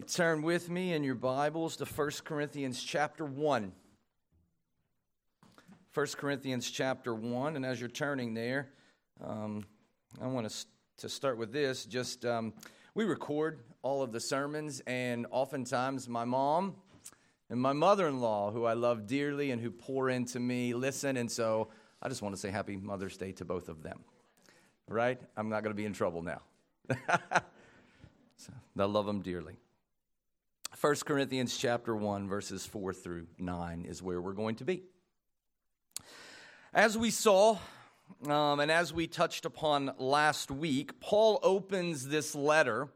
Turn with me in your Bibles to 1 Corinthians chapter 1. 1 Corinthians chapter 1, and as you're turning there, I want to start with this. We record all of the sermons, and oftentimes my mom and my mother-in-law, who I love dearly and who pour into me, listen, and so I just want to say Happy Mother's Day to both of them, right? I'm not going to be in trouble now. So, I love them dearly. 1 Corinthians chapter 1, verses 4 through 9 is where we're going to be. As we saw, and as we touched upon last week, Paul opens this letter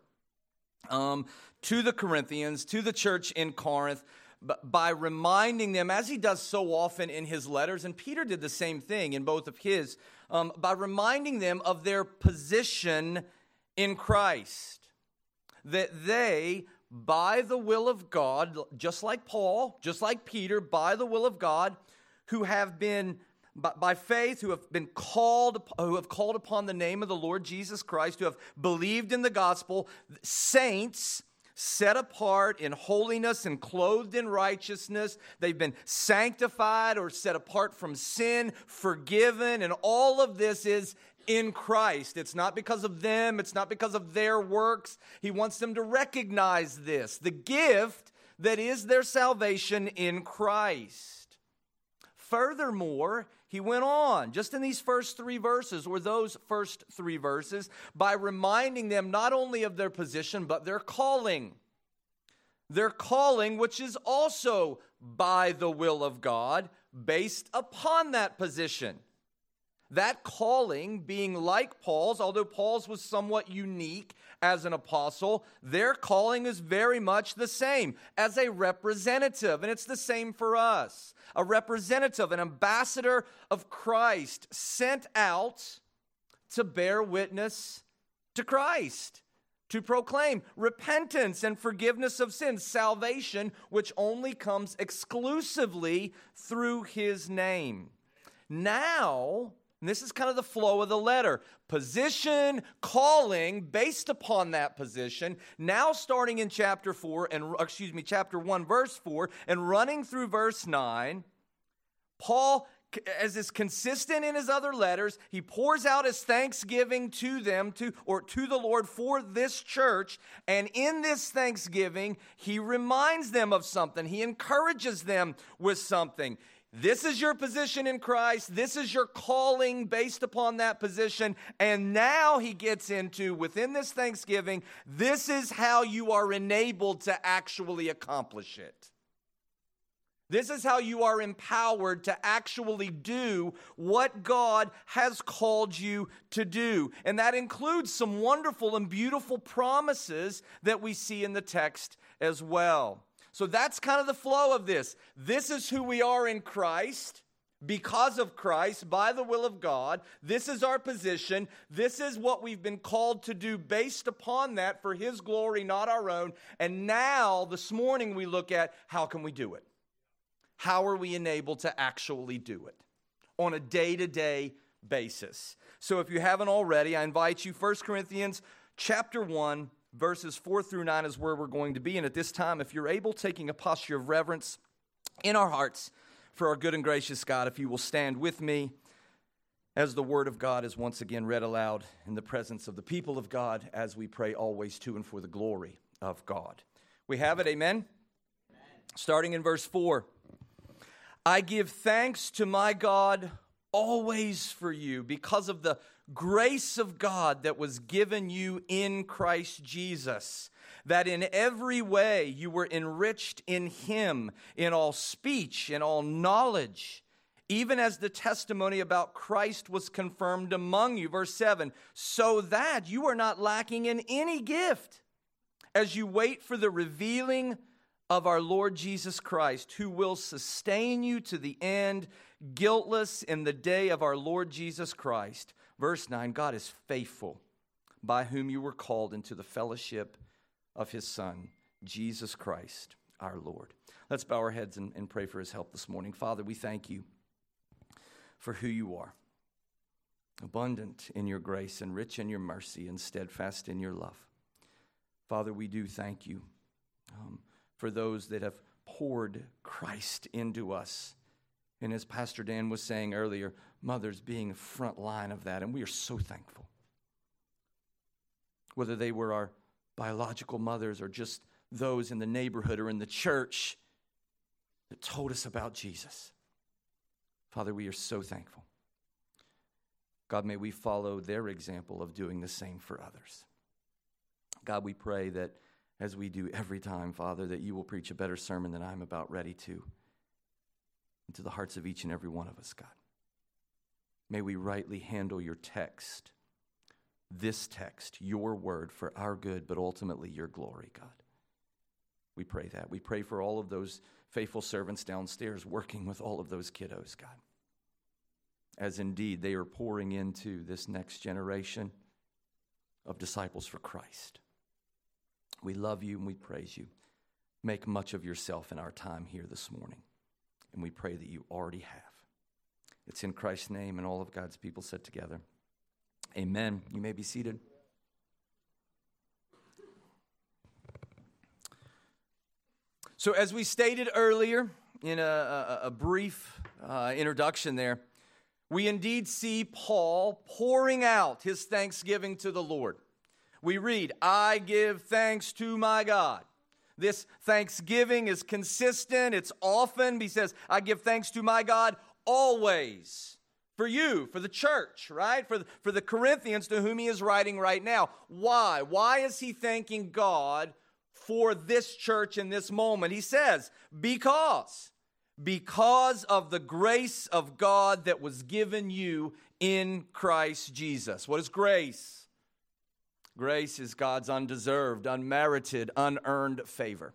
to the Corinthians, to the church in Corinth, by reminding them, as he does so often in his letters, and Peter did the same thing in both of his, by reminding them of their position in Christ. That they, by the will of God, just like Paul, just like Peter, by the will of God, who have been, by faith, who have been called, who have called upon the name of the Lord Jesus Christ, who have believed in the gospel, saints set apart in holiness and clothed in righteousness. They've been sanctified or set apart from sin, forgiven, and all of this is in Christ. It's not because of them. It's not because of their works. He wants them to recognize this, the gift that is their salvation in Christ. Furthermore, he went on, just in these first three verses, or those first three verses, by reminding them not only of their position, but their calling. Their calling, which is also by the will of God, based upon that position. That calling being like Paul's, although Paul's was somewhat unique as an apostle, their calling is very much the same as a representative, and it's the same for us. A representative, an ambassador of Christ, sent out to bear witness to Christ, to proclaim repentance and forgiveness of sins, salvation which only comes exclusively through his name. Now, and this is kind of the flow of the letter. Position, calling, based upon that position. Now starting in chapter 1, verse 4, and running through verse 9, Paul, as is consistent in his other letters, he pours out his thanksgiving to them, to the Lord for this church. And in this thanksgiving, he reminds them of something. He encourages them with something. This is your position in Christ. This is your calling based upon that position. And now he gets into, within this thanksgiving, this is how you are enabled to actually accomplish it. This is how you are empowered to actually do what God has called you to do. And that includes some wonderful and beautiful promises that we see in the text as well. So that's kind of the flow of this. This is who we are in Christ, because of Christ, by the will of God. This is our position. This is what we've been called to do based upon that for his glory, not our own. And now, this morning, we look at how can we do it? How are we enabled to actually do it on a day-to-day basis? So if you haven't already, I invite you, 1 Corinthians chapter 1, verses 4 through 9 is where we're going to be. And at this time, if you're able, taking a posture of reverence in our hearts for our good and gracious God, if you will stand with me as the word of God is once again read aloud in the presence of the people of God, as we pray always to and for the glory of God. We have it, amen? Starting in verse 4. I give thanks to my God always for you, because of the grace of God that was given you in Christ Jesus, that in every way you were enriched in him, in all speech and all knowledge, even as the testimony about Christ was confirmed among you. Verse 7, so that you are not lacking in any gift as you wait for the revealing of our Lord Jesus Christ, who will sustain you to the end, guiltless in the day of our Lord Jesus Christ. Verse 9, God is faithful, by whom you were called into the fellowship of his Son, Jesus Christ, our Lord. Let's bow our heads and pray for his help this morning. Father, we thank you for who you are, abundant in your grace and rich in your mercy and steadfast in your love. Father, we do thank you for those that have poured Christ into us. And as Pastor Dan was saying earlier, mothers being the front line of that, and we are so thankful. Whether they were our biological mothers or just those in the neighborhood or in the church that told us about Jesus. Father, we are so thankful. God, may we follow their example of doing the same for others. God, we pray that as we do every time, Father, that you will preach a better sermon than I'm about ready to, into the hearts of each and every one of us, God. May we rightly handle your text, this text, your word for our good, but ultimately your glory, God. We pray that. We pray for all of those faithful servants downstairs working with all of those kiddos, God, as indeed they are pouring into this next generation of disciples for Christ. We love you and we praise you. Make much of yourself in our time here this morning, and we pray that you already have. It's in Christ's name, and all of God's people said together, amen. You may be seated. So as we stated earlier in a brief introduction there, we indeed see Paul pouring out his thanksgiving to the Lord. We read, I give thanks to my God. This thanksgiving is consistent. It's often. He says, I give thanks to my God always. For you, for the church, right? For the Corinthians to whom he is writing right now. Why? Why is he thanking God for this church in this moment? He says, because of the grace of God that was given you in Christ Jesus. What is grace? Grace is God's undeserved, unmerited, unearned favor.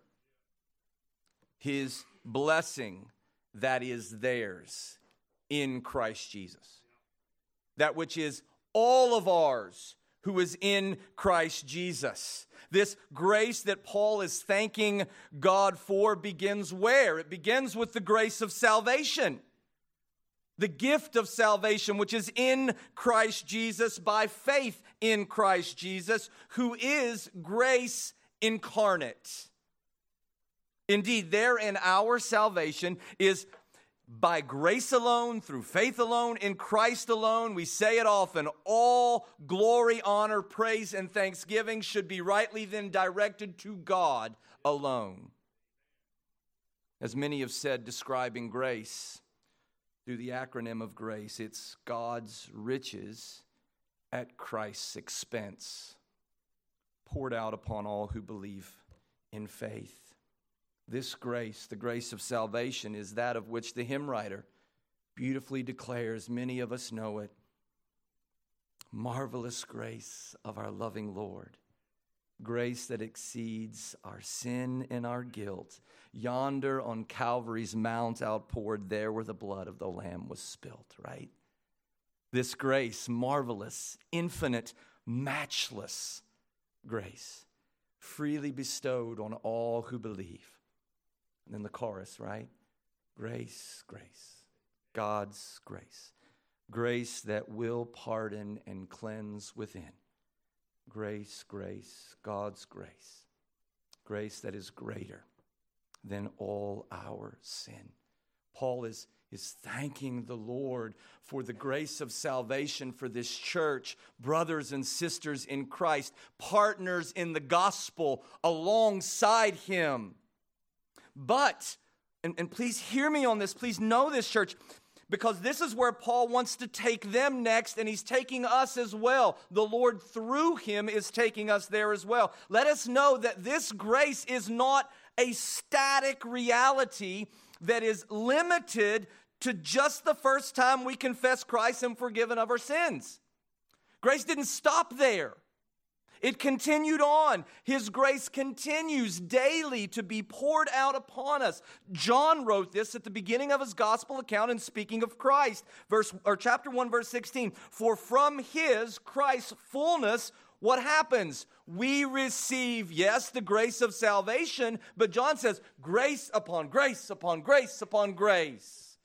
His blessing that is theirs in Christ Jesus. That which is all of ours who is in Christ Jesus. This grace that Paul is thanking God for begins where? It begins with the grace of salvation. The gift of salvation, which is in Christ Jesus by faith in Christ Jesus, who is grace incarnate. Indeed, therein our salvation is by grace alone, through faith alone, in Christ alone. We say it often, all glory, honor, praise, and thanksgiving should be rightly then directed to God alone. As many have said describing grace, through the acronym of grace, it's God's riches at Christ's expense, poured out upon all who believe in faith. This grace, the grace of salvation, is that of which the hymn writer beautifully declares, many of us know it, marvelous grace of our loving Lord, grace that exceeds our sin and our guilt, yonder on Calvary's mount outpoured, there where the blood of the Lamb was spilt, right? This grace, marvelous, infinite, matchless grace, freely bestowed on all who believe. And then the chorus, right? Grace, grace, God's grace. Grace that will pardon and cleanse within. Grace, grace, God's grace. Grace that is greater than all our sin. Paul is thanking the Lord for the grace of salvation for this church, brothers and sisters in Christ, partners in the gospel alongside him. But, and please hear me on this, please know this, church, because this is where Paul wants to take them next, and he's taking us as well. The Lord, through him, is taking us there as well. Let us know that this grace is not a static reality that is limited to just the first time we confess Christ and forgiven of our sins. Grace didn't stop there. It continued on. His grace continues daily to be poured out upon us. John wrote this at the beginning of his gospel account in speaking of Christ. Chapter 1, verse 16. For from his, Christ's fullness, what happens? We receive, yes, the grace of salvation, but John says, grace upon grace upon grace upon grace.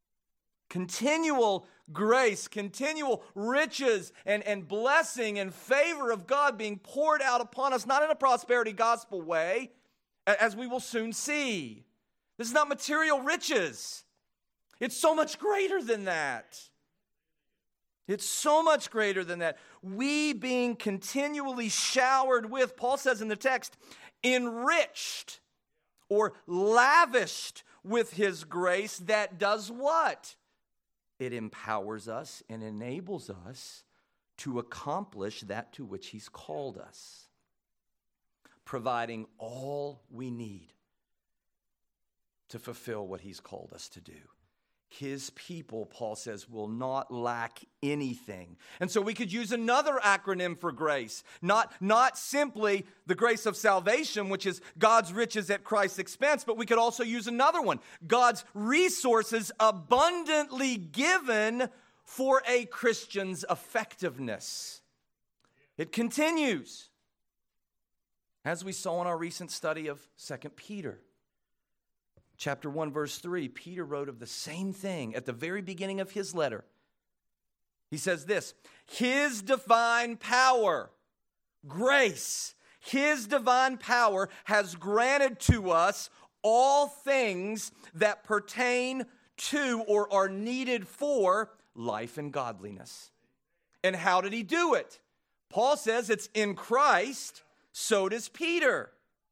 Continual grace, continual riches and blessing and favor of God being poured out upon us, not in a prosperity gospel way, as we will soon see. This is not material riches. It's so much greater than that. It's so much greater than that. We being continually showered with, Paul says in the text, enriched or lavished with his grace that does what? It empowers us and enables us to accomplish that to which he's called us, providing all we need to fulfill what he's called us to do. His people, Paul says, will not lack anything. And so we could use another acronym for grace. Not simply the grace of salvation, which is God's riches at Christ's expense, but we could also use another one. God's resources abundantly given for a Christian's effectiveness. It continues. As we saw in our recent study of 2 Peter. Chapter 1, verse 3, Peter wrote of the same thing at the very beginning of his letter. He says this, his divine power, grace, his divine power has granted to us all things that pertain to or are needed for life and godliness. And how did he do it? Paul says it's in Christ, so does Peter.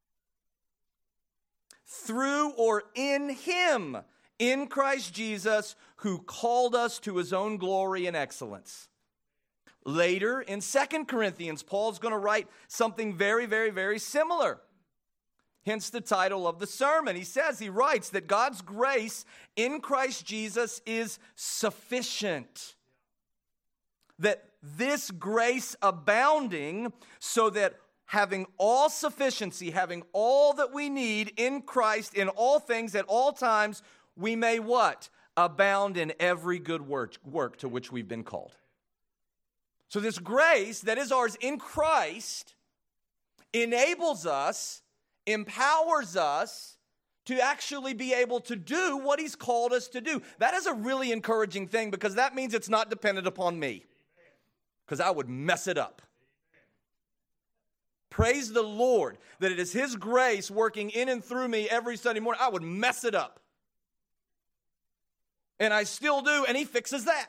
Through or in him, in Christ Jesus, who called us to his own glory and excellence. Later in 2 Corinthians, Paul's going to write something very, very, very similar. Hence the title of the sermon. He writes that God's grace in Christ Jesus is sufficient. That this grace abounding, so that having all sufficiency, having all that we need in Christ in all things at all times, we may what? Abound in every good work to which we've been called. So this grace that is ours in Christ enables us, empowers us to actually be able to do what he's called us to do. That is a really encouraging thing, because that means it's not dependent upon me, because I would mess it up. Praise the Lord that it is his grace working in and through me every Sunday morning. I would mess it up. And I still do, and he fixes that.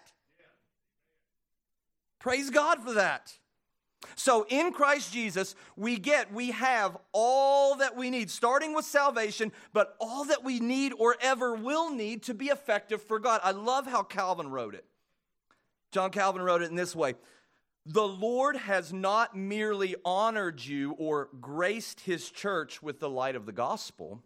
Praise God for that. So in Christ Jesus, we have all that we need, starting with salvation, but all that we need or ever will need to be effective for God. I love how Calvin wrote it. John Calvin wrote it in this way. The Lord has not merely honored you or graced his church with the light of the gospel,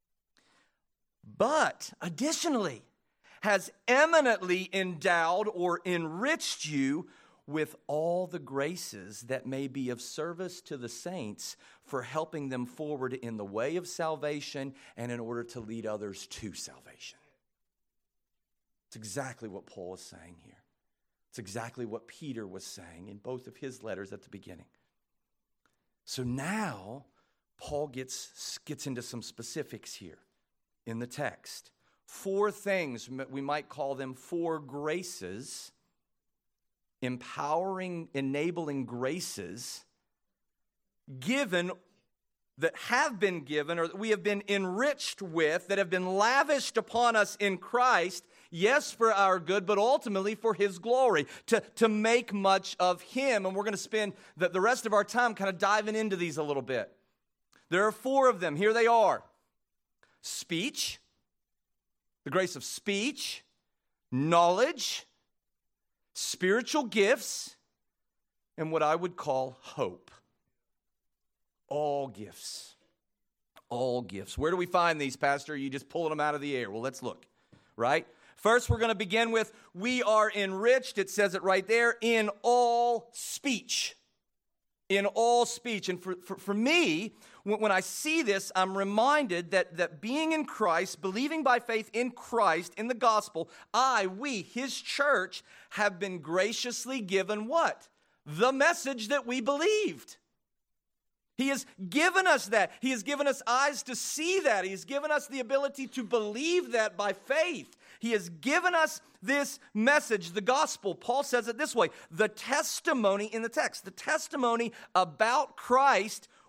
but additionally has eminently endowed or enriched you with all the graces that may be of service to the saints for helping them forward in the way of salvation and in order to lead others to salvation. It's exactly what Paul is saying here. It's exactly what Peter was saying in both of his letters at the beginning. So now, Paul gets into some specifics here in the text. 4 things, we might call them 4 graces, empowering, enabling graces, given, that have been given, or that we have been enriched with, that have been lavished upon us in Christ, yes, for our good, but ultimately for his glory, to make much of him. And we're going to spend the rest of our time kind of diving into these a little bit. There are 4 of them. Here they are. Speech, the grace of speech, knowledge, spiritual gifts, and what I would call hope. All gifts. All gifts. Where do we find these, Pastor? Are you just pulling them out of the air? Well, let's look, right? First, we're going to begin with, we are enriched, it says it right there, in all speech. In all speech. And for me, when I see this, I'm reminded that being in Christ, believing by faith in Christ, in the gospel, we, his church, have been graciously given what? The message that we believed. He has given us that. He has given us eyes to see that. He has given us the ability to believe that by faith. He has given us this message, the gospel. Paul says it this way, the testimony in the text, the testimony about Christ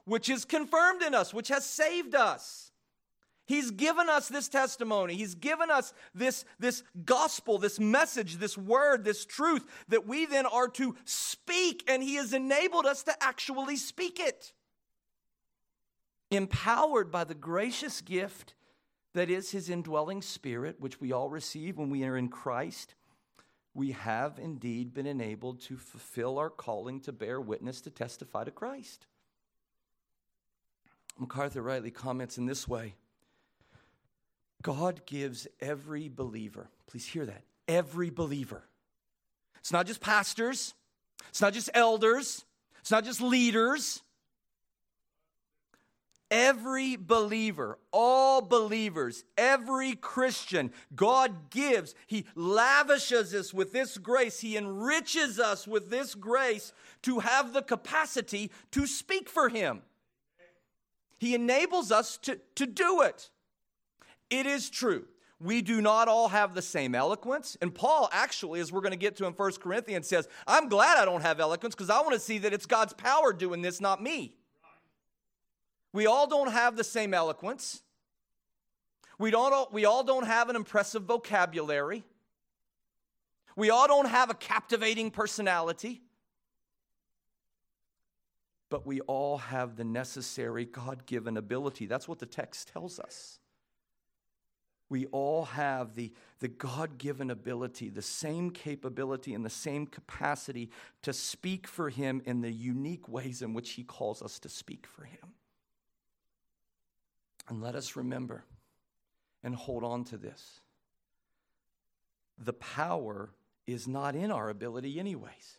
which is confirmed in us, which has saved us. He's given us this testimony. He's given us this gospel, this message, this word, this truth that we then are to speak, and He has enabled us to actually speak it. Empowered by the gracious gift that is His indwelling Spirit, which we all receive when we are in Christ, we have indeed been enabled to fulfill our calling to bear witness, to testify to Christ. MacArthur rightly comments in this way: God gives every believer, please hear that, every believer. It's not just pastors, it's not just elders, it's not just leaders. Every believer, all believers, every Christian, God gives. He lavishes us with this grace. He enriches us with this grace to have the capacity to speak for Him. He enables us to do it. It is true. We do not all have the same eloquence. And Paul actually, as we're going to get to in 1 Corinthians, says, I'm glad I don't have eloquence because I want to see that it's God's power doing this, not me. We all don't have the same eloquence. We all don't have an impressive vocabulary. We all don't have a captivating personality. But we all have the necessary God-given ability. That's what the text tells us. We all have the God-given ability, the same capability and the same capacity to speak for Him in the unique ways in which He calls us to speak for Him. And let us remember and hold on to this. The power is not in our ability anyways.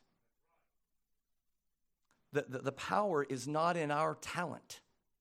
The power is not in our talent,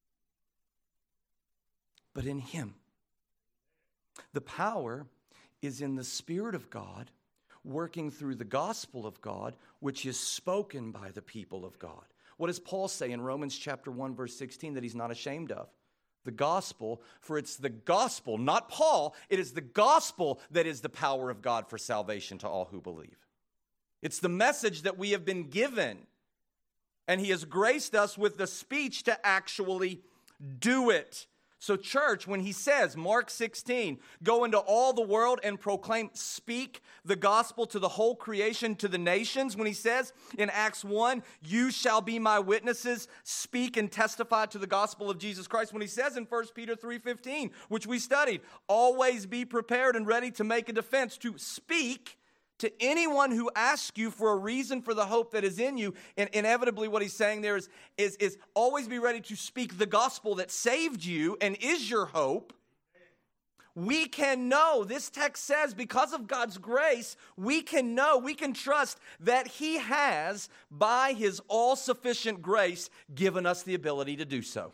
but in Him. The power is in the Spirit of God working through the gospel of God, which is spoken by the people of God. What does Paul say in Romans chapter 1, verse 16 that he's not ashamed of? The gospel, for it's the gospel, not Paul, it is the gospel that is the power of God for salvation to all who believe. It's the message that we have been given, and He has graced us with the speech to actually do it. So church, when He says, Mark 16, go into all the world and proclaim, speak the gospel to the whole creation, to the nations. When He says in Acts 1, you shall be my witnesses, speak and testify to the gospel of Jesus Christ. When He says in 1 Peter 3:15, which we studied, always be prepared and ready to make a defense, to speak to anyone who asks you for a reason for the hope that is in you. And inevitably what he's saying there is always be ready to speak the gospel that saved you and is your hope. We can know, this text says, because of God's grace, we can know, we can trust that He has, by His all-sufficient grace, given us the ability to do so.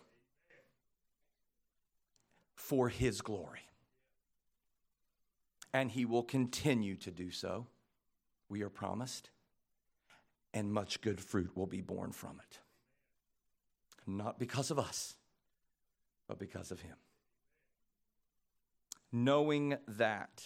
For His glory. And He will continue to do so. We are promised, and much good fruit will be born from it. Not because of us, but because of Him. Knowing that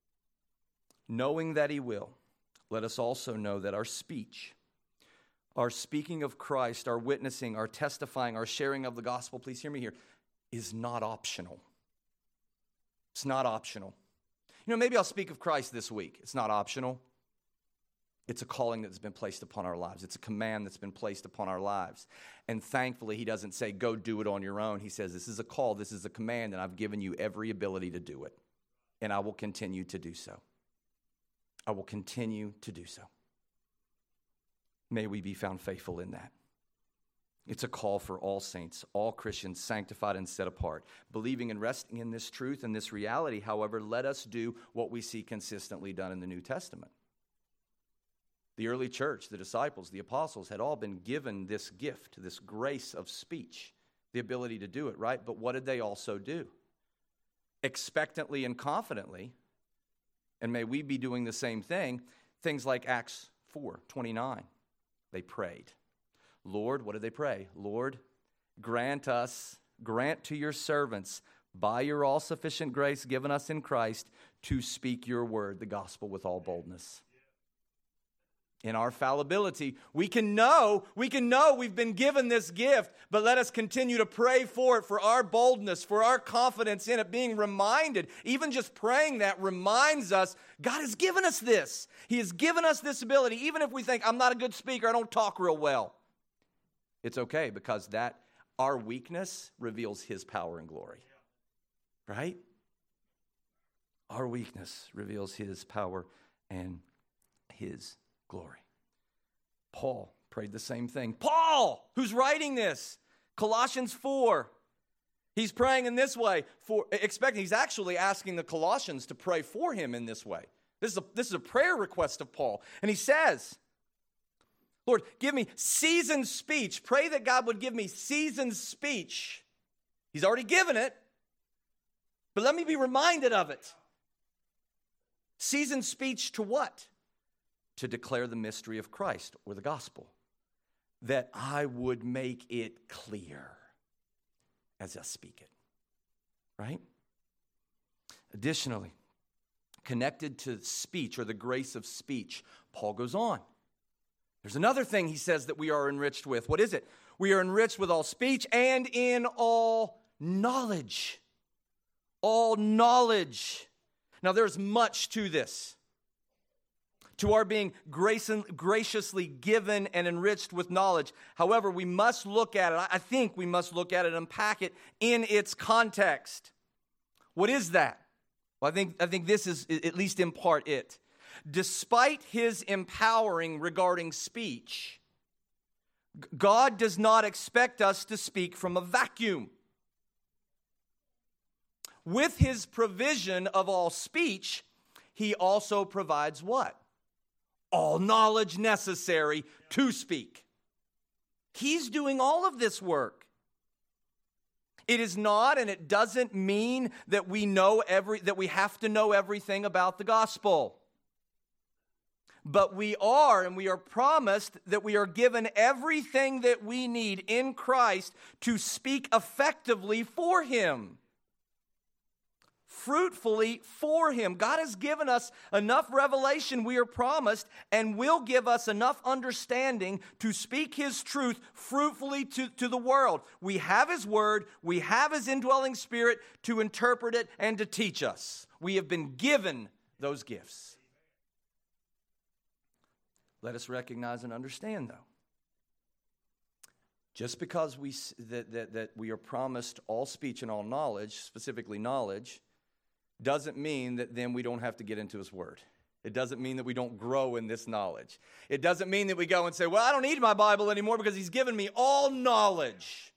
He will, let us also know that our speech, our speaking of Christ, our witnessing, our testifying, our sharing of the gospel, please hear me here, is not optional. It's not optional. Maybe I'll speak of Christ this week. It's not optional. It's a calling that's been placed upon our lives. It's a command that's been placed upon our lives. And thankfully, He doesn't say, go do it on your own. He says, this is a call, this is a command, and I've given you every ability to do it. And I will continue to do so. I will continue to do so. May we be found faithful in that. It's a call for all saints, all Christians, sanctified and set apart. Believing and resting in this truth and this reality, however, let us do what we see consistently done in the New Testament. The early church, the disciples, the apostles had all been given this gift, this grace of speech, the ability to do it, right? But what did they also do? Expectantly and confidently, and may we be doing the same thing, things like Acts 4:29. They prayed. Lord, what did they pray? Lord, grant to your servants, by your all-sufficient grace given us in Christ, to speak your word, the gospel, with all boldness. in our fallibility, we can know we've been given this gift, but let us continue to pray for it, for our boldness, for our confidence in it, being reminded. Even just praying that reminds us, God has given us this. He has given us this ability. Even if we think, I'm not a good speaker, I don't talk real well. It's okay, because that our weakness reveals His power and glory. Right? Our weakness reveals His power and His glory. Paul prayed the same thing. Paul, who's writing this, Colossians 4, he's praying in this way, he's actually asking the Colossians to pray for him in this way. This is a prayer request of Paul. And he says, Lord, give me seasoned speech. Pray that God would give me seasoned speech. He's already given it, but let me be reminded of it. Seasoned speech to what? To declare the mystery of Christ, or the gospel, that I would make it clear as I speak it. Right? Additionally, connected to speech, or the grace of speech, Paul goes on. There's another thing he says that we are enriched with. What is it? We are enriched with all speech and in all knowledge. All knowledge. Now, there's much to this. To our being graciously given and enriched with knowledge. However, we must look at it. I think we must look at it and unpack it in its context. What is that? Well, I think this is, at least in part, it. Despite His empowering regarding speech, God does not expect us to speak from a vacuum. With His provision of all speech, He also provides what? All knowledge necessary to speak. He's doing all of this work. It is not, and it doesn't mean that we have to know everything about the gospel. But we are promised that we are given everything that we need in Christ to speak effectively for Him. Fruitfully for Him. God has given us enough revelation, we are promised, and will give us enough understanding to speak His truth fruitfully to the world. We have His word, we have His indwelling Spirit to interpret it and to teach us. We have been given those gifts. Let us recognize and understand, though, just because that we are promised all speech and all knowledge, specifically knowledge, doesn't mean that then we don't have to get into His word. It doesn't mean that we don't grow in this knowledge. It doesn't mean that we go and say, well, I don't need my Bible anymore because He's given me all knowledge.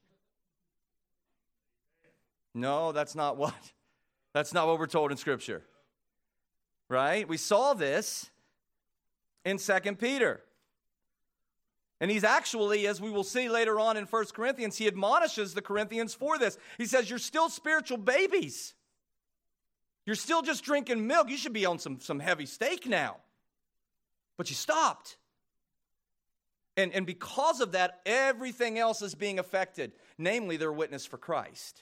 No, that's not what we're told in Scripture. Right? We saw this in 2 Peter. And he's actually, as we will see later on in 1 Corinthians, he admonishes the Corinthians for this. He says, you're still spiritual babies. You're still just drinking milk. You should be on some heavy steak now. But you stopped. And because of that, everything else is being affected. Namely, their witness for Christ.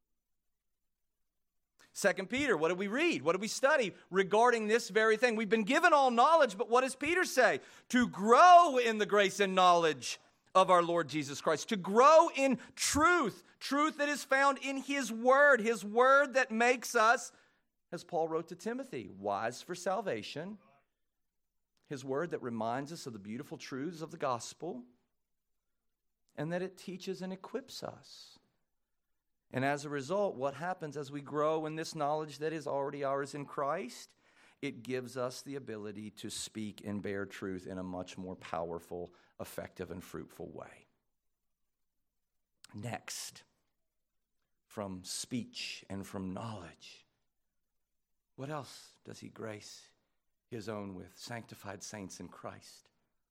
2 Peter, what did we read? What did we study regarding this very thing? We've been given all knowledge, but what does Peter say? To grow in the grace and knowledge of our Lord Jesus Christ. To grow in truth. Truth that is found in His word. His word that makes us, as Paul wrote to Timothy, wise for salvation. His word that reminds us of the beautiful truths of the gospel. And that it teaches and equips us. And as a result, what happens as we grow in this knowledge that is already ours in Christ? It gives us the ability to speak and bear truth in a much more powerful, effective, and fruitful way. Next, from speech and from knowledge, what else does He grace His own with? Sanctified saints in Christ.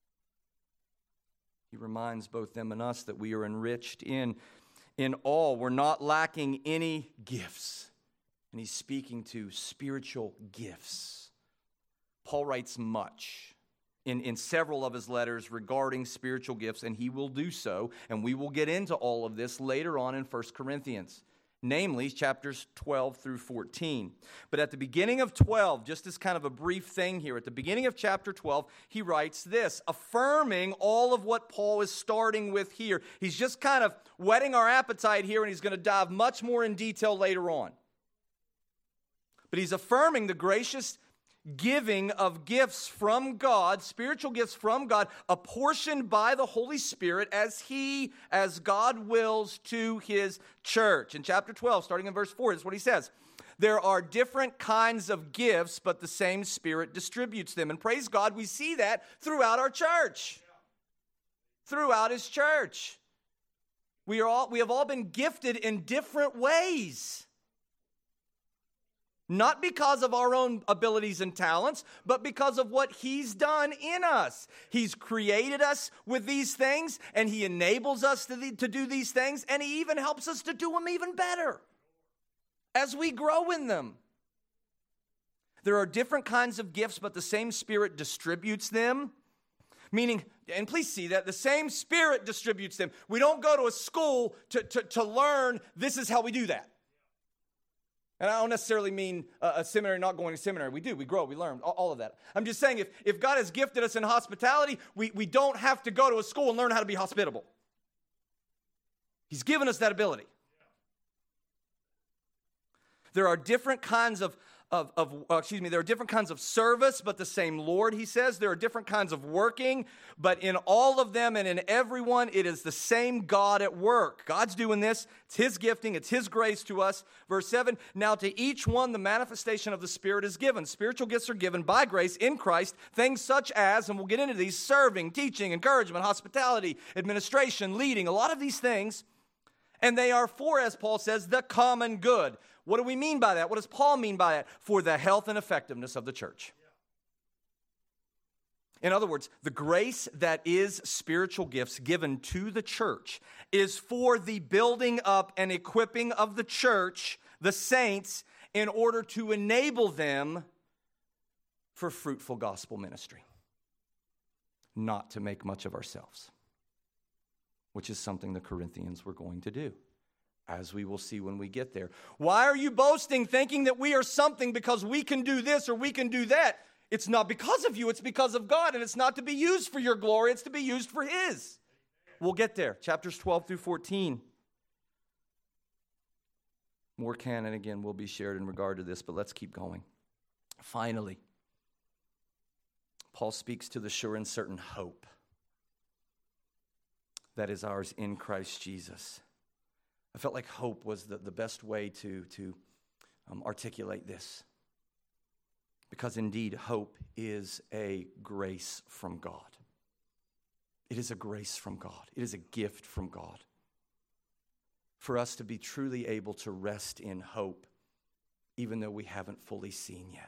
He reminds both them and us that we are enriched in all. We're not lacking any gifts. And he's speaking to spiritual gifts. Paul writes much in several of his letters regarding spiritual gifts, and he will do so. And we will get into all of this later on in 1 Corinthians. namely chapters 12 through 14. But at the beginning of 12, just as kind of a brief thing here, at the beginning of chapter 12, he writes this, affirming all of what Paul is starting with here. He's just kind of whetting our appetite here, and he's going to dive much more in detail later on. But he's affirming the gracious giving of gifts from God, spiritual gifts from God, apportioned by the Holy Spirit as God wills to his church. In chapter 12, starting in verse 4, that's what he says. There are different kinds of gifts, but the same Spirit distributes them. And praise God, we see that throughout our church. Throughout his church. We have all been gifted in different ways. Not because of our own abilities and talents, but because of what he's done in us. He's created us with these things, and he enables us to do these things, and he even helps us to do them even better as we grow in them. There are different kinds of gifts, but the same Spirit distributes them. Meaning, and please see that, the same Spirit distributes them. We don't go to a school to learn this is how we do that. And I don't necessarily mean a seminary, not going to seminary. We do, we grow, we learn, all of that. I'm just saying if God has gifted us in hospitality, we don't have to go to a school and learn how to be hospitable. He's given us that ability. There are different kinds of service, but the same Lord, he says. There are different kinds of working, but in all of them and in everyone, it is the same God at work. God's doing this. It's his gifting. It's his grace to us. Verse 7, now to each one the manifestation of the Spirit is given. Spiritual gifts are given by grace in Christ, things such as, and we'll get into these, serving, teaching, encouragement, hospitality, administration, leading, a lot of these things. And they are for, as Paul says, the common good. What do we mean by that? What does Paul mean by that? For the health and effectiveness of the church. In other words, the grace that is spiritual gifts given to the church is for the building up and equipping of the church, the saints, in order to enable them for fruitful gospel ministry. Not to make much of ourselves, which is something the Corinthians were going to do, as we will see when we get there. Why are you boasting, thinking that we are something because we can do this or we can do that? It's not because of you, it's because of God, and it's not to be used for your glory, it's to be used for his. We'll get there. Chapters 12 through 14. More canon, again, will be shared in regard to this, but let's keep going. Finally, Paul speaks to the sure and certain hope that is ours in Christ Jesus. I felt like hope was the best way to articulate this. Because indeed, hope is a grace from God. It is a grace from God. It is a gift from God. For us to be truly able to rest in hope, even though we haven't fully seen yet.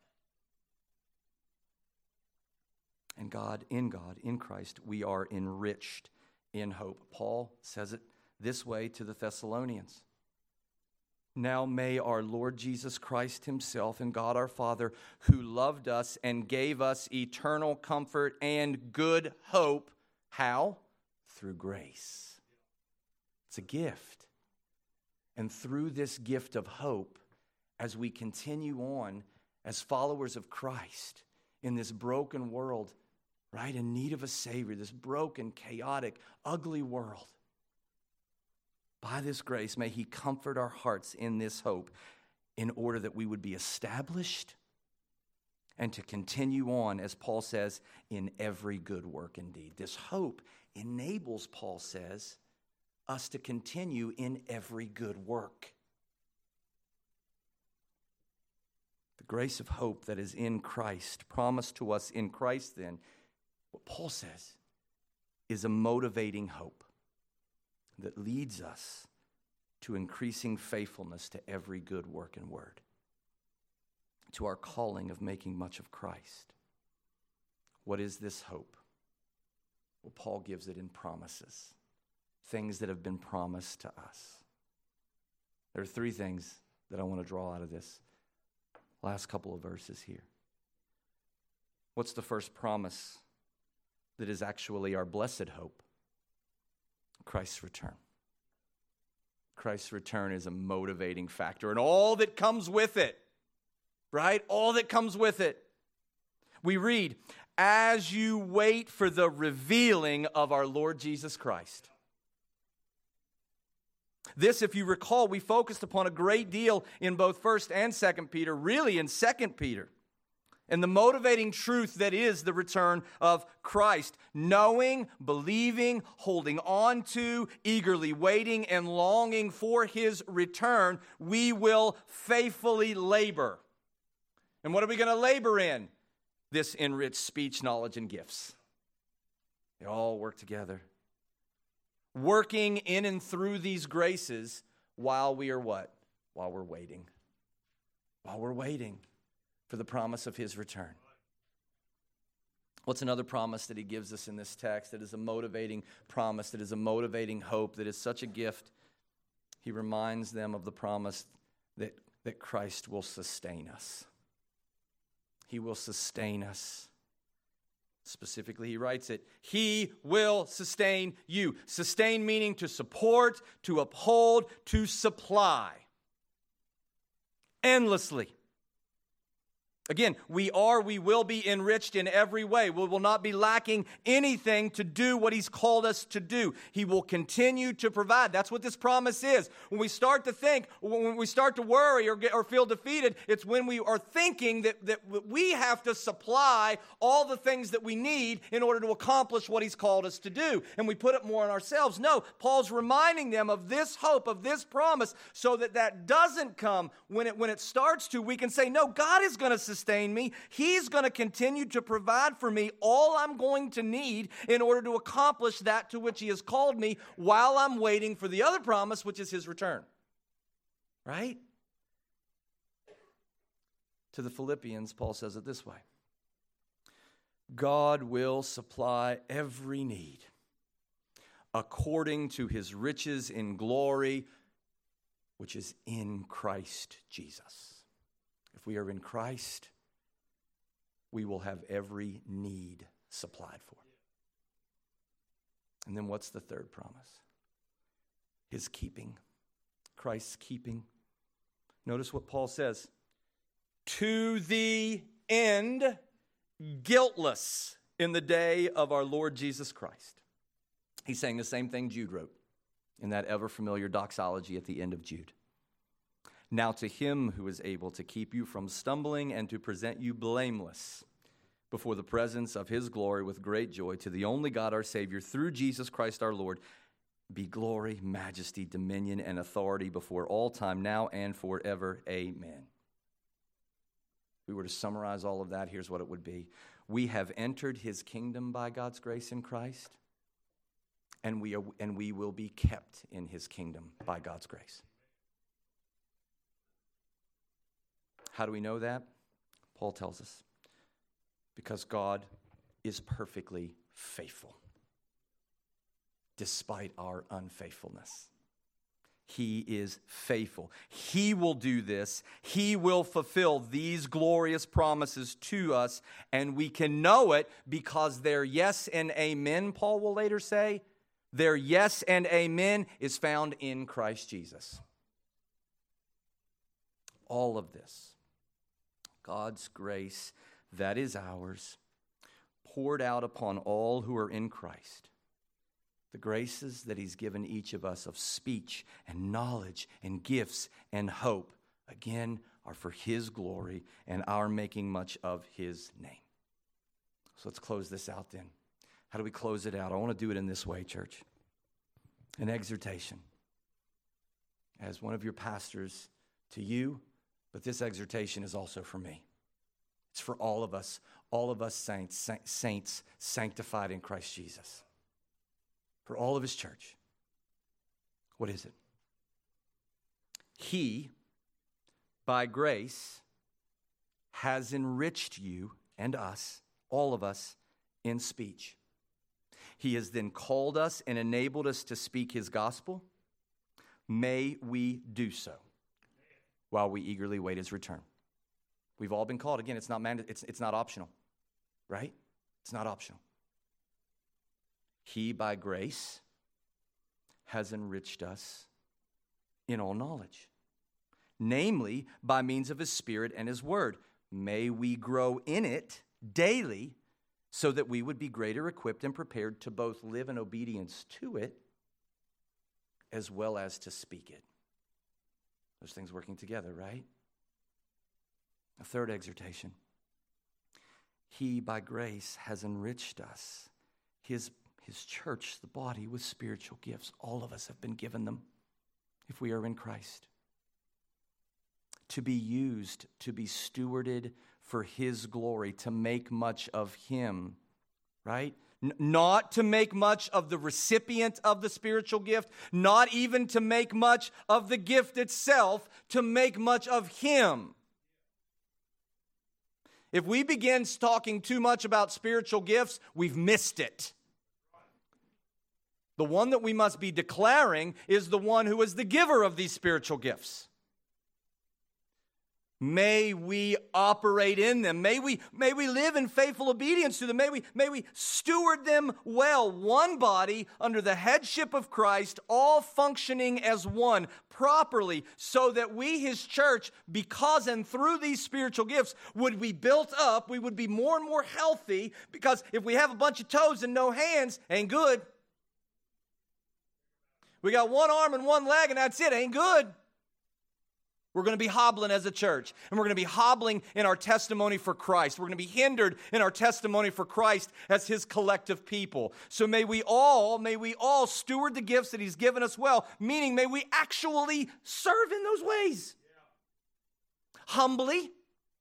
And in Christ, we are enriched in hope. Paul says it this way to the Thessalonians. Now may our Lord Jesus Christ himself and God our Father, who loved us and gave us eternal comfort and good hope, how? Through grace. It's a gift. And through this gift of hope, as we continue on as followers of Christ in this broken world, right, in need of a Savior, this broken, chaotic, ugly world, by this grace, may he comfort our hearts in this hope in order that we would be established and to continue on, as Paul says, in every good work indeed. This hope enables, Paul says, us to continue in every good work. The grace of hope that is in Christ, promised to us in Christ then, what Paul says is a motivating hope that leads us to increasing faithfulness to every good work and word, to our calling of making much of Christ. What is this hope? Well, Paul gives it in promises, things that have been promised to us. There are three things that I want to draw out of this last couple of verses here. What's the first promise that is actually our blessed hope? Christ's return. Christ's return is a motivating factor and all that comes with it, right? All that comes with it. We read, as you wait for the revealing of our Lord Jesus Christ. This, if you recall, we focused upon a great deal in both 1st and 2nd Peter, really in 2nd Peter. And the motivating truth that is the return of Christ. Knowing, believing, holding on to, eagerly waiting, and longing for His return, we will faithfully labor. And what are we going to labor in? This enriched speech, knowledge, and gifts. They all work together. Working in and through these graces while we are what? While we're waiting. While we're waiting for the promise of His return. What's another promise that He gives us in this text that is a motivating promise, that is a motivating hope, that is such a gift? He reminds them of the promise that Christ will sustain us. He will sustain us. Specifically, he writes it, He will sustain you. Sustain meaning to support, to uphold, to supply. Endlessly. Again, we will be enriched in every way. We will not be lacking anything to do what He's called us to do. He will continue to provide. That's what this promise is. When we start to think, when we start to worry or feel defeated, it's when we are thinking that we have to supply all the things that we need in order to accomplish what He's called us to do. And we put it more on ourselves. No, Paul's reminding them of this hope, of this promise, so that doesn't come when it starts to. We can say, no, God is going to sustain me. He's going to continue to provide for me all I'm going to need in order to accomplish that to which He has called me while I'm waiting for the other promise, which is His return. Right? To the Philippians, Paul says it this way. God will supply every need according to His riches in glory, which is in Christ Jesus. If we are in Christ, we will have every need supplied for. And then what's the third promise? His keeping. Christ's keeping. Notice what Paul says. To the end, guiltless in the day of our Lord Jesus Christ. He's saying the same thing Jude wrote in that ever familiar doxology at the end of Jude. Now to Him who is able to keep you from stumbling and to present you blameless before the presence of His glory with great joy, to the only God our Savior, through Jesus Christ our Lord, be glory, majesty, dominion, and authority before all time, now and forever. Amen. If we were to summarize all of that, here's what it would be. We have entered His kingdom by God's grace in Christ, and we will be kept in His kingdom by God's grace. How do we know that? Paul tells us. Because God is perfectly faithful, despite our unfaithfulness. He is faithful. He will do this. He will fulfill these glorious promises to us, and we can know it because their yes and amen, Paul will later say, their yes and amen is found in Christ Jesus. All of this. God's grace that is ours, poured out upon all who are in Christ. The graces that He's given each of us of speech and knowledge and gifts and hope, again, are for His glory and our making much of His name. So let's close this out then. How do we close it out? I want to do it in this way, church. An exhortation. As one of your pastors to you, but this exhortation is also for me. It's for all of us saints sanctified in Christ Jesus. For all of His church. What is it? He, by grace, has enriched you and us, all of us, in speech. He has then called us and enabled us to speak His gospel. May we do so while we eagerly wait His return. We've all been called. Again, it's not optional, right? It's not optional. He, by grace, has enriched us in all knowledge, namely by means of his Spirit and his word. May we grow in it daily so that we would be greater equipped and prepared to both live in obedience to it as well as to speak it. Those things working together, right? A third exhortation. He, by grace, has enriched us, his church, the body, with spiritual gifts. All of us have been given them if we are in Christ. To be used, to be stewarded for his glory, to make much of him, right? Not to make much of the recipient of the spiritual gift, not even to make much of the gift itself, to make much of him. If we begin talking too much about spiritual gifts, we've missed it. The one that we must be declaring is the one who is the giver of these spiritual gifts. May we operate in them. May we live in faithful obedience to them. May we steward them well. One body under the headship of Christ, all functioning as one properly, so that we, his church, because and through these spiritual gifts, would be built up. We would be more and more healthy, because if we have a bunch of toes and no hands, ain't good. We got one arm and one leg and that's it, ain't good. We're going to be hobbling as a church, and we're going to be hobbling in our testimony for Christ. We're going to be hindered in our testimony for Christ as his collective people. So may we all steward the gifts that he's given us well, meaning may we actually serve in those ways. Humbly,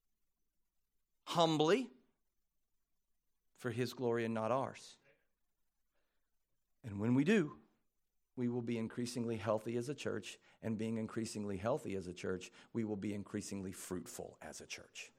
for his glory and not ours. And when we do, we will be increasingly healthy as a church, and being increasingly healthy as a church, we will be increasingly fruitful as a church.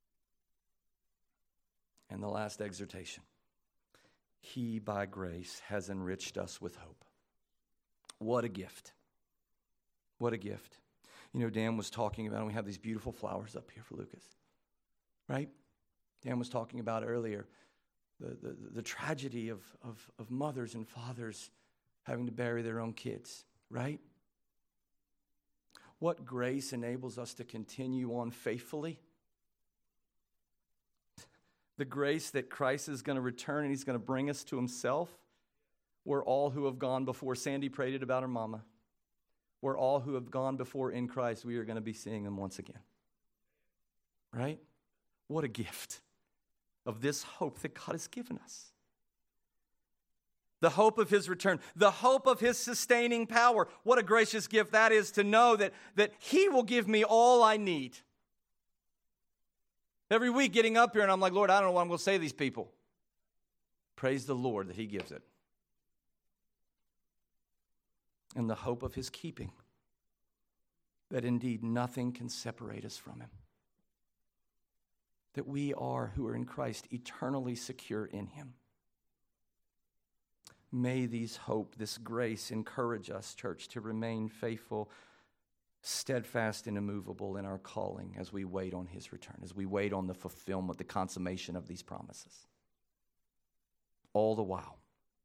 And the last exhortation. He, by grace, has enriched us with hope. What a gift. What a gift. You know, Dan was talking about, and we have these beautiful flowers up here for Lucas, right? Dan was talking about earlier the tragedy of mothers and fathers having to bury their own kids, right? What grace enables us to continue on faithfully? The grace that Christ is going to return and he's going to bring us to himself. We're all who have gone before. Sandy prayed it about her mama. We're all who have gone before in Christ. We are going to be seeing him once again. Right? What a gift of this hope that God has given us. The hope of his return, the hope of his sustaining power. What a gracious gift that is, to know that he will give me all I need. Every week getting up here and I'm like, Lord, I don't know what I'm going to say to these people. Praise the Lord that he gives it. And the hope of his keeping, that indeed nothing can separate us from him. That we are, who are in Christ, eternally secure in him. May these hope, this grace encourage us, church, to remain faithful, steadfast and immovable in our calling as we wait on his return, as we wait on the fulfillment, the consummation of these promises. All the while,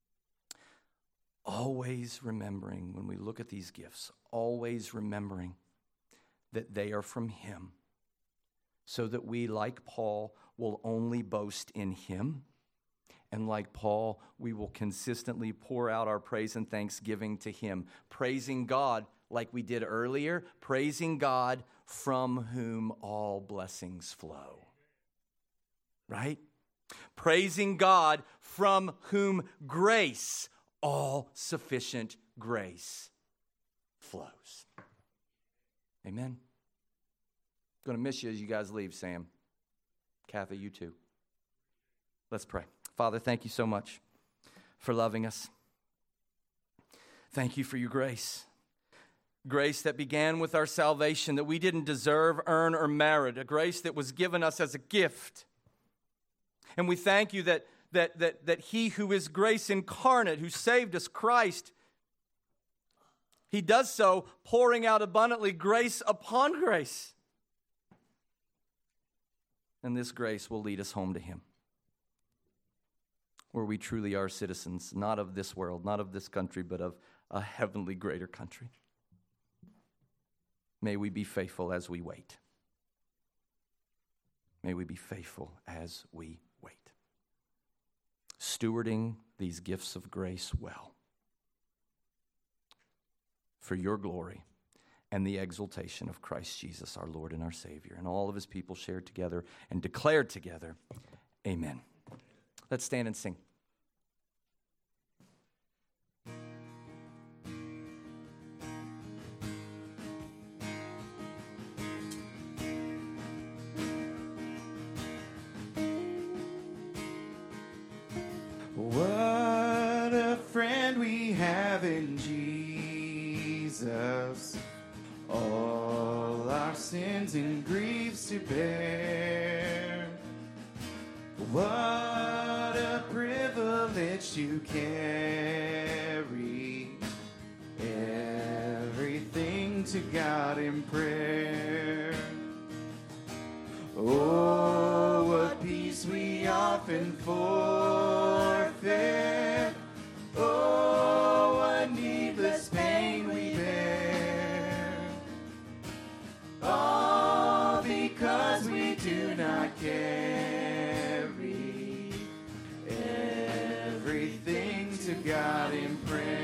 always remembering, when we look at these gifts, always remembering that they are from him, so that we, like Paul, will only boast in him. And like Paul, we will consistently pour out our praise and thanksgiving to him, praising God like we did earlier, praising God from whom all blessings flow. Right? Praising God from whom grace, all sufficient grace, flows. Amen. Going to miss you as you guys leave, Sam. Kathy, you too. Let's pray. Father, thank you so much for loving us. Thank you for your grace. Grace that began with our salvation, that we didn't deserve, earn, or merit. A grace that was given us as a gift. And we thank you that he who is grace incarnate, who saved us, Christ, he does so pouring out abundantly grace upon grace. And this grace will lead us home to him, where we truly are citizens, not of this world, not of this country, but of a heavenly greater country. May we be faithful as we wait. May we be faithful as we wait. Stewarding these gifts of grace well for your glory and the exaltation of Christ Jesus, our Lord and our Savior. And all of his people shared together and declared together, amen. Let's stand and sing. What a friend we have in Jesus, all our sins and griefs to bear. What a privilege to carry everything to God in prayer. Oh, what peace we often forfeit. Oh, what needless pain we bear. All because we do not carry everything to God in prayer.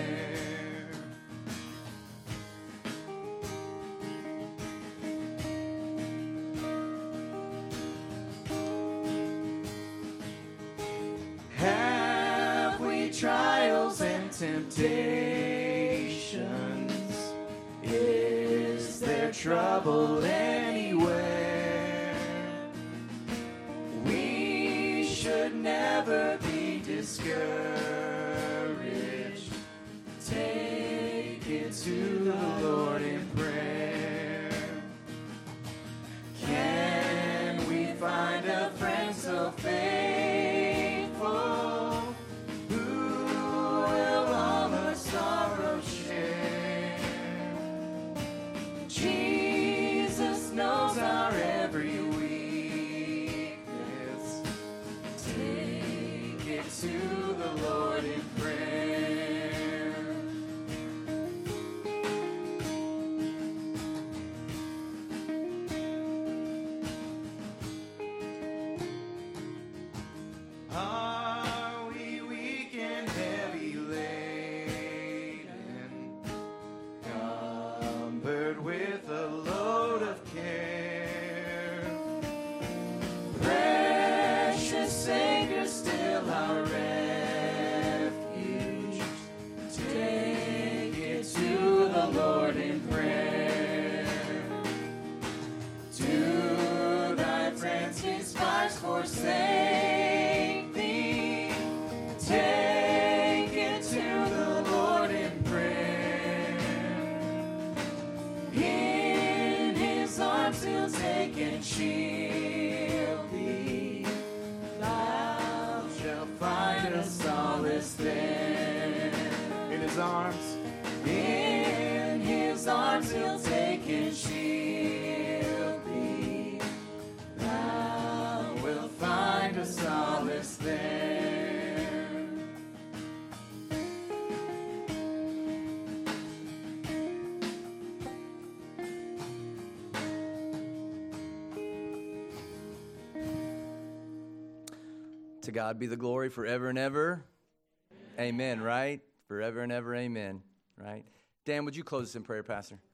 Trials and temptations, is there trouble anywhere? We should never be discouraged. Take it to the Lord in prayer. Can we find a friend so faithful? To the Lord in prayer. Are we weak and heavy laden, cumbered with a load of care? Precious Savior, still our refuge. Take it to the Lord in prayer. Do thy friends despise, forsake thee? Take it to the Lord in prayer. In his arms he'll take and shield thee. Thou shalt find a solace there. In his arms, he'll take and shield thee. Thou wilt find a solace there. To God be the glory forever and ever. Amen, right? Forever and ever, amen, right? Dan, would you close us in prayer, Pastor?